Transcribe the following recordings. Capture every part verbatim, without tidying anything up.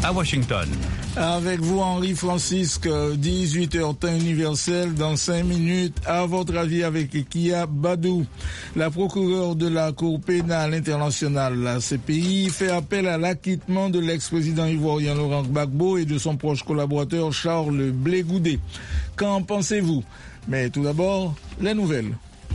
à Washington. Avec vous, Henri Francisque, dix-huit heures temps universel, dans cinq minutes. À votre avis, avec Kia Badou, la procureure de la Cour pénale internationale, la C P I, fait appel à l'acquittement de l'ex-président ivoirien Laurent Gbagbo et de son proche collaborateur Charles Blé Goudé. Qu'en pensez-vous? Mais tout d'abord, les nouvelles.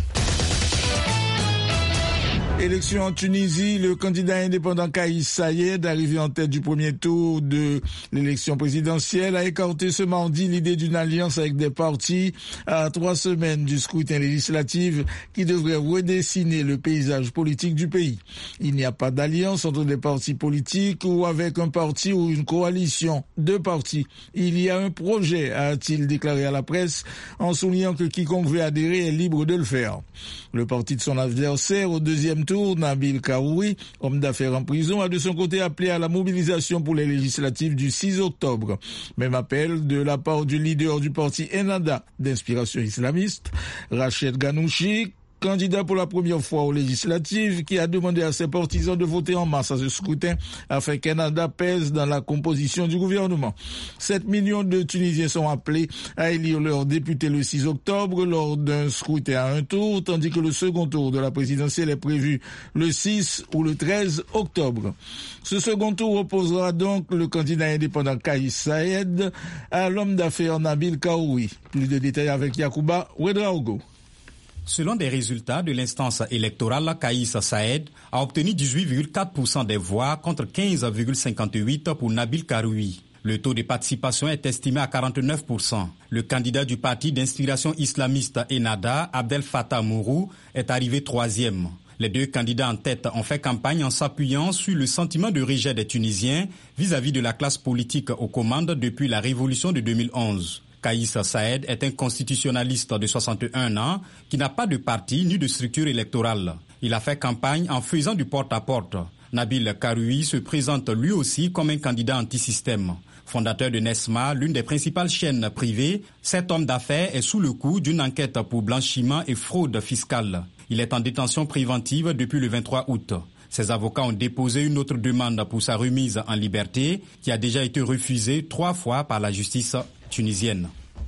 Élection en Tunisie, le candidat indépendant Kais Saied, arrivé en tête du premier tour de l'élection présidentielle, a écarté ce mardi l'idée d'une alliance avec des partis à trois semaines du scrutin législatif qui devrait redessiner le paysage politique du pays. Il n'y a pas d'alliance entre des partis politiques ou avec un parti ou une coalition de partis. Il y a un projet, a-t-il déclaré à la presse, en soulignant que quiconque veut adhérer est libre de le faire. Le parti de son adversaire au deuxième tour, Nabil Karoui, homme d'affaires en prison, a de son côté appelé à la mobilisation pour les législatives du six octobre. Même appel de la part du leader du parti Ennahda, d'inspiration islamiste, Rached Ghannouchi, candidat pour la première fois aux législatives, qui a demandé à ses partisans de voter en masse à ce scrutin afin qu'Ennahda pèse dans la composition du gouvernement. sept millions de Tunisiens sont appelés à élire leur député le six octobre lors d'un scrutin à un tour, tandis que le second tour de la présidentielle est prévu le six ou le treize octobre. Ce second tour opposera donc le candidat indépendant Kais Saied à l'homme d'affaires Nabil Karoui. Plus de détails avec Yacouba Ouedraogo. Selon des résultats de l'instance électorale, Kais Saied a obtenu dix-huit virgule quatre pour cent des voix contre quinze virgule cinquante-huit pour cent pour Nabil Karoui. Le taux de participation est estimé à quarante-neuf pour cent. Le candidat du parti d'inspiration islamiste Ennahda, Abdel Fattah Mourou, est arrivé troisième. Les deux candidats en tête ont fait campagne en s'appuyant sur le sentiment de rejet des Tunisiens vis-à-vis de la classe politique aux commandes depuis la révolution de deux mille onze. Kais Saied est un constitutionnaliste de soixante et un ans qui n'a pas de parti ni de structure électorale. Il a fait campagne en faisant du porte-à-porte. Nabil Karoui se présente lui aussi comme un candidat anti-système. Fondateur de Nesma, l'une des principales chaînes privées, cet homme d'affaires est sous le coup d'une enquête pour blanchiment et fraude fiscale. Il est en détention préventive depuis le vingt-trois août. Ses avocats ont déposé une autre demande pour sa remise en liberté qui a déjà été refusée trois fois par la justice tunisienne.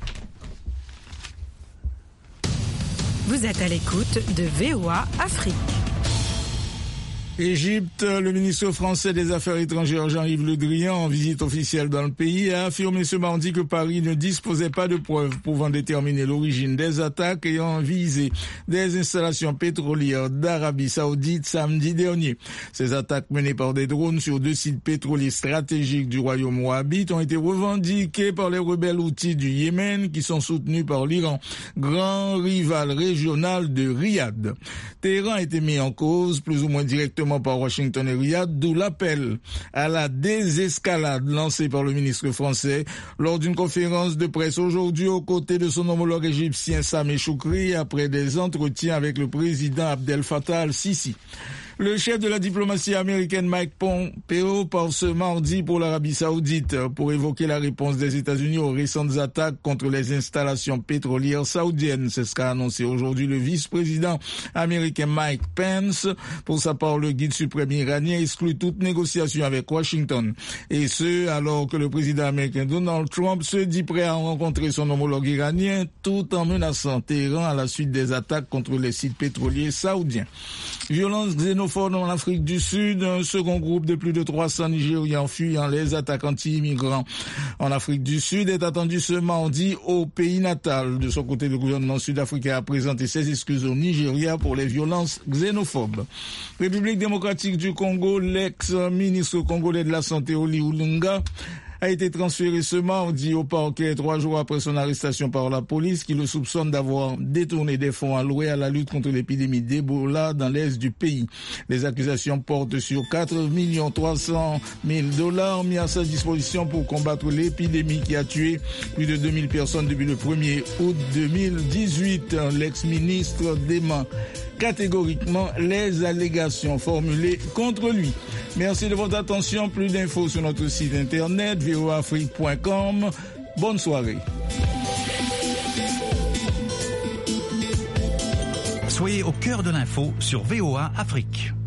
Vous êtes à l'écoute de V O A Afrique. Égypte, le ministre français des Affaires étrangères Jean-Yves Le Drian, en visite officielle dans le pays, a affirmé ce mardi que Paris ne disposait pas de preuves pouvant déterminer l'origine des attaques ayant visé des installations pétrolières d'Arabie Saoudite samedi dernier. Ces attaques menées par des drones sur deux sites pétroliers stratégiques du royaume wahhabite ont été revendiquées par les rebelles houthis du Yémen qui sont soutenus par l'Iran, grand rival régional de Riyad. Téhéran a été mis en cause plus ou moins directement par Washington et Riyad, d'où l'appel à la désescalade lancé par le ministre français lors d'une conférence de presse aujourd'hui aux côtés de son homologue égyptien Sameh Choukri après des entretiens avec le président Abdel Fattah al-Sisi. Le chef de la diplomatie américaine Mike Pompeo part ce mardi pour l'Arabie Saoudite pour évoquer la réponse des États-Unis aux récentes attaques contre les installations pétrolières saoudiennes. C'est ce qu'a annoncé aujourd'hui le vice-président américain Mike Pence. Pour sa part, le guide suprême iranien exclut toute négociation avec Washington. Et ce, alors que le président américain Donald Trump se dit prêt à rencontrer son homologue iranien tout en menaçant Téhéran à la suite des attaques contre les sites pétroliers saoudiens. Violence xénophobe en Afrique du Sud, un second groupe de plus de trois cents Nigérians fuyant les attaques anti-immigrants en Afrique du Sud est attendu ce mardi au pays natal. De son côté, le gouvernement sud-africain a présenté ses excuses au Nigeria pour les violences xénophobes. République démocratique du Congo, l'ex-ministre congolais de la Santé Oli Oulunga a été transféré ce mardi au parquet trois jours après son arrestation par la police qui le soupçonne d'avoir détourné des fonds alloués à la lutte contre l'épidémie d'Ebola dans l'est du pays. Les accusations portent sur quatre millions trois cent mille dollars mis à sa disposition pour combattre l'épidémie qui a tué plus de deux mille personnes depuis le premier août deux mille dix-huit. L'ex-ministre dément catégoriquement les allégations formulées contre lui. Merci de votre attention. Plus d'infos sur notre site internet v o a afrique point com. Bonne soirée. Soyez au cœur de l'info sur V O A Afrique.